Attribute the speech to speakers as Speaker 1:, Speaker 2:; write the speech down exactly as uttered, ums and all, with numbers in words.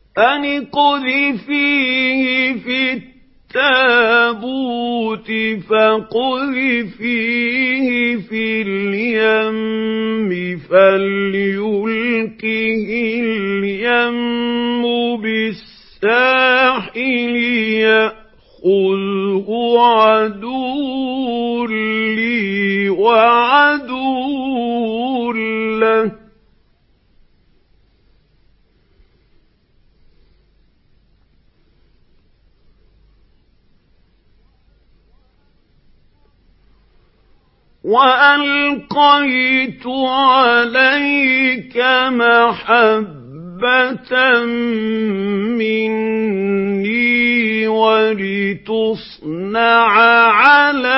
Speaker 1: أن اقذفيه في التابوت فاقذفيه في اليم فليلقه اليم بالساحل يأخذه عدو لي وعدو له وألقيت عليك محبة مني ولتصنع على